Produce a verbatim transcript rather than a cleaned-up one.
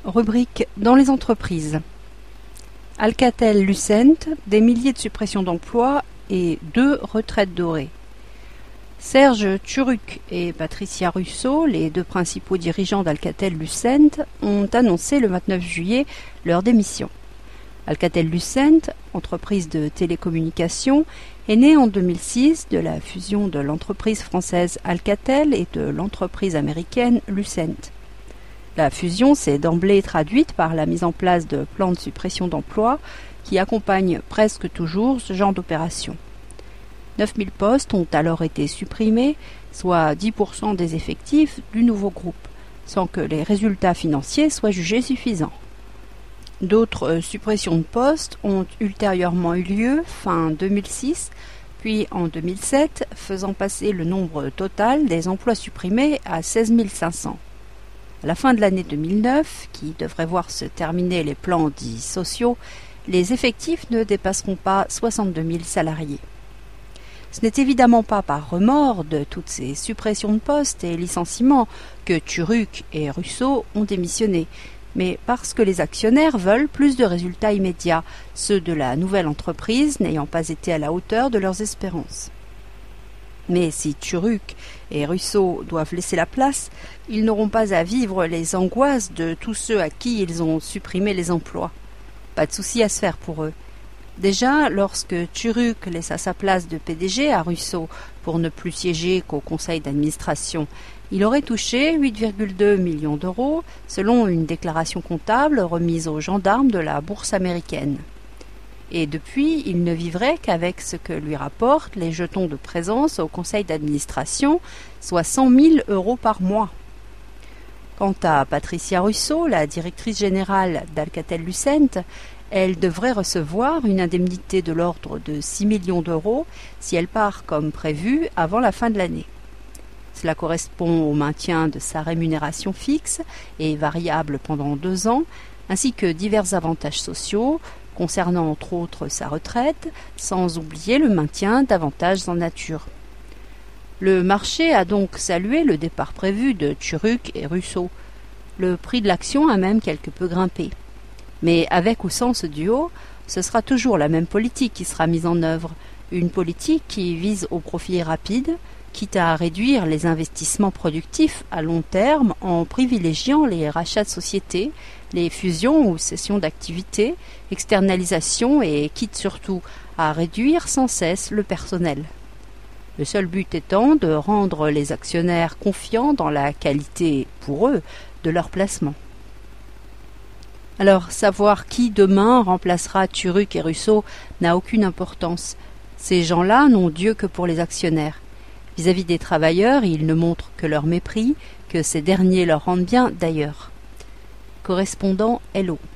Rubrique dans les entreprises. Alcatel-Lucent, des milliers de suppressions d'emplois et deux retraites dorées. Serge Tchuruk et Patricia Russo, les deux principaux dirigeants d'Alcatel-Lucent, ont annoncé le vingt-neuf juillet leur démission. Alcatel-Lucent, entreprise de télécommunications, est née en deux mille six de la fusion de l'entreprise française Alcatel et de l'entreprise américaine Lucent. La fusion s'est d'emblée traduite par la mise en place de plans de suppression d'emplois qui accompagnent presque toujours ce genre d'opération. neuf mille postes ont alors été supprimés, soit dix pour cent des effectifs du nouveau groupe, sans que les résultats financiers soient jugés suffisants. D'autres suppressions de postes ont ultérieurement eu lieu fin deux mille six, puis en deux mille sept, faisant passer le nombre total des emplois supprimés à seize mille cinq cents. À la fin de l'année deux mille neuf, qui devrait voir se terminer les plans dits sociaux, les effectifs ne dépasseront pas soixante-deux mille salariés. Ce n'est évidemment pas par remords de toutes ces suppressions de postes et licenciements que Tchuruk et Russo ont démissionné, mais parce que les actionnaires veulent plus de résultats immédiats, ceux de la nouvelle entreprise n'ayant pas été à la hauteur de leurs espérances. Mais si Tchuruk et Russo doivent laisser la place, ils n'auront pas à vivre les angoisses de tous ceux à qui ils ont supprimé les emplois. Pas de souci à se faire pour eux. Déjà, lorsque Tchuruk laissa sa place de P D G à Russo pour ne plus siéger qu'au conseil d'administration, il aurait touché huit virgule deux millions d'euros selon une déclaration comptable remise aux gendarmes de la bourse américaine. Et depuis, il ne vivrait qu'avec ce que lui rapportent les jetons de présence au conseil d'administration, soit cent mille euros par mois. Quant à Patricia Russo, la directrice générale d'Alcatel-Lucent, elle devrait recevoir une indemnité de l'ordre de six millions d'euros si elle part comme prévu avant la fin de l'année. Cela correspond au maintien de sa rémunération fixe et variable pendant deux ans, ainsi que divers avantages sociaux, concernant entre autres sa retraite, sans oublier le maintien d'avantages en nature. Le marché a donc salué le départ prévu de Tchuruk et Russo. Le prix de l'action a même quelque peu grimpé. Mais avec ou sans ce duo, ce sera toujours la même politique qui sera mise en œuvre, une politique qui vise au profit rapide, quitte à réduire les investissements productifs à long terme en privilégiant les rachats de sociétés, les fusions ou cessions d'activités, externalisation et quitte surtout à réduire sans cesse le personnel. Le seul but étant de rendre les actionnaires confiants dans la qualité, pour eux, de leur placement. Alors, savoir qui demain remplacera Tchuruk et Russo n'a aucune importance. Ces gens-là n'ont Dieu que pour les actionnaires. Vis-à-vis des travailleurs, ils ne montrent que leur mépris, que ces derniers leur rendent bien d'ailleurs. Correspondant L O